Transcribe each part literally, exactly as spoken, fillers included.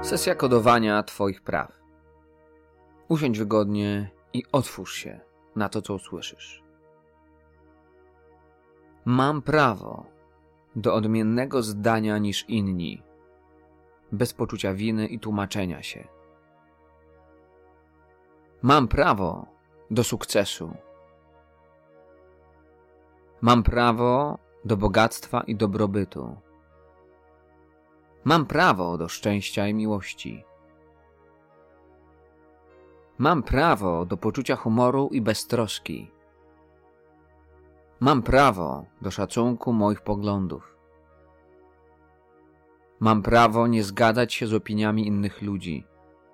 Sesja kodowania Twoich praw. Usiądź wygodnie i otwórz się na to, co usłyszysz. Mam prawo do odmiennego zdania niż inni, bez poczucia winy i tłumaczenia się. Mam prawo do sukcesu. Mam prawo do bogactwa i dobrobytu. Mam prawo do szczęścia i miłości. Mam prawo do poczucia humoru i beztroski. Mam prawo do szacunku moich poglądów. Mam prawo nie zgadzać się z opiniami innych ludzi.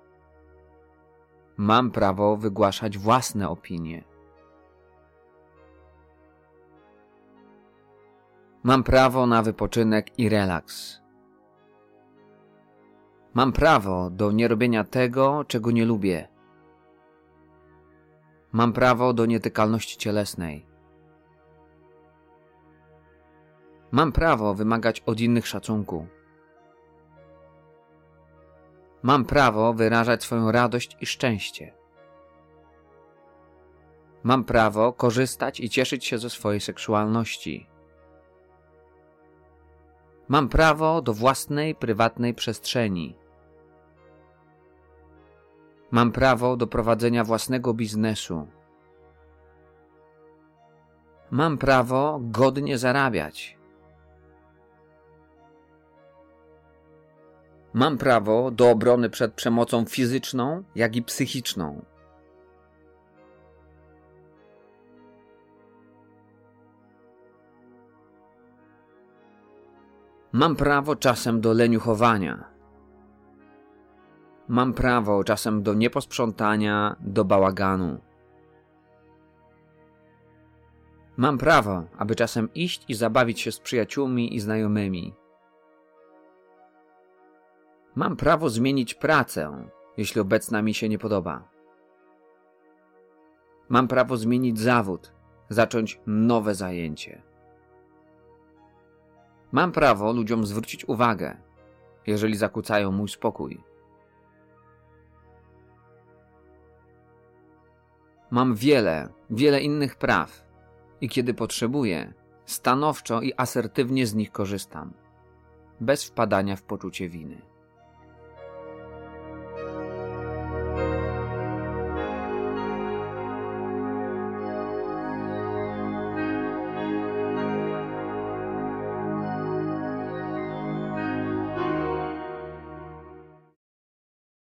Mam prawo wygłaszać własne opinie. Mam prawo na wypoczynek i relaks. Mam prawo do nierobienia tego, czego nie lubię. Mam prawo do nietykalności cielesnej. Mam prawo wymagać od innych szacunku. Mam prawo wyrażać swoją radość i szczęście. Mam prawo korzystać i cieszyć się ze swojej seksualności. Mam prawo do własnej, prywatnej przestrzeni. Mam prawo do prowadzenia własnego biznesu. Mam prawo godnie zarabiać. Mam prawo do obrony przed przemocą fizyczną, jak i psychiczną. Mam prawo czasem do leniuchowania. Mam prawo czasem do nieposprzątania, do bałaganu. Mam prawo, aby czasem iść i zabawić się z przyjaciółmi i znajomymi. Mam prawo zmienić pracę, jeśli obecna mi się nie podoba. Mam prawo zmienić zawód, zacząć nowe zajęcie. Mam prawo ludziom zwrócić uwagę, jeżeli zakłócają mój spokój. Mam wiele, wiele innych praw i kiedy potrzebuję, stanowczo i asertywnie z nich korzystam, bez wpadania w poczucie winy.